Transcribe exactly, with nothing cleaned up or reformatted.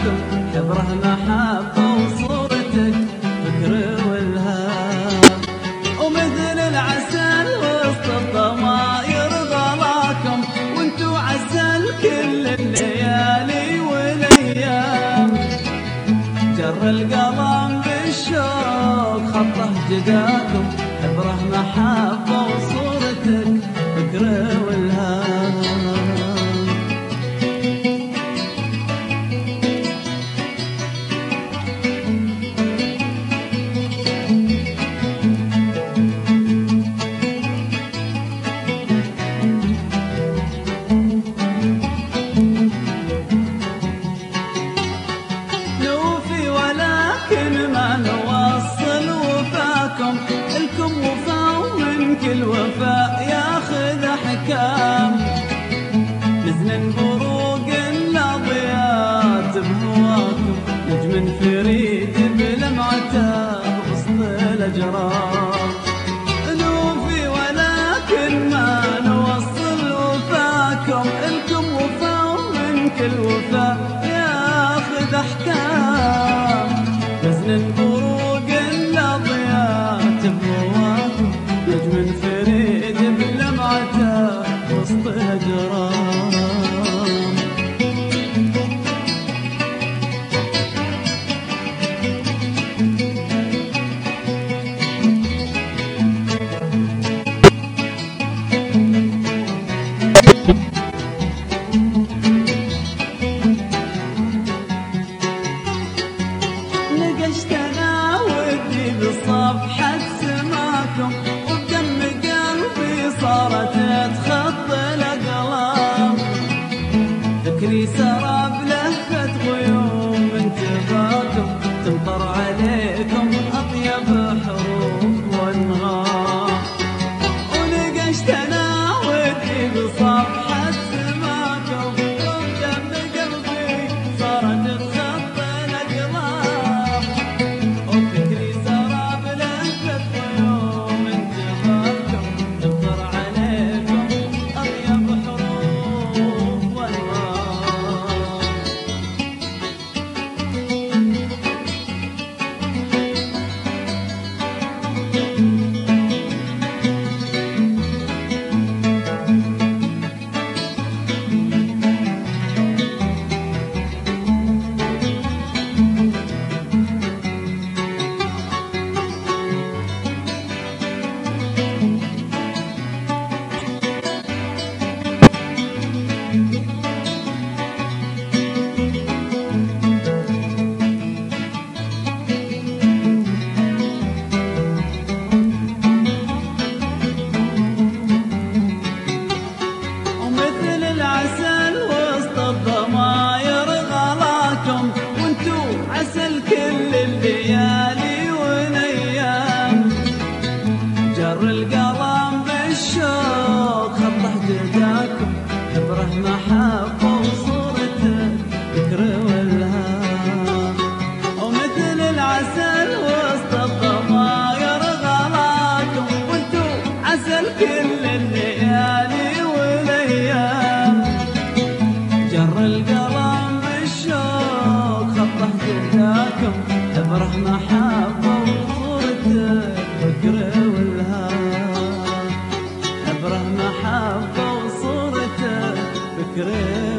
جداكم حبره محبة وصورتك فكر والهام، ومثل العسل وسط الضماير غلاكم وانتو عسل كل الليالي والايام. جر القلم بالشوق خطه جداكم حبره محبة وصورتك فكر والهام. الكم وفا ومن كل وفاء ياخذ احكام، نزن بروق الاضيات بهواكم نجم فريد بلمعته وسط الاجرام. نوفي ولكن ما نوصل وفاكم، الكم وفا ومن كل وفاء ياخذ احكام، نزن بروق الاضيات بهواكم نجم فريد بلمعته وسط الاجرام. نقشتنا ودي بصفحة سماكم وبدم قلبي صارت تخط الأقلام، ذكري سراب لهفة غيوم انتباكم تمطر عليكم أطيب حروف وأنغام. ونقشتنا ودي بصفحة سماكم وبدم قلبي صارت تخط الأقلام، وفكري سراب لهفة غيوم انتباكم تمطر عليكم أطيب حروف وأنغام. ومثل العسل وسط الضماير غلاكم وانتو عسل كل الليالي والايام. جر القلم بالشوق خطه جداكم حبره محبة وصورته فكر والهام، ومثل العسل وسط الضماير غلاكم وانتو عسل كل الليالي والايام. جر القلم بالشوق خطه جداكم حبره محبة وصورته فكر والهام، حبره محبة وصورته فكر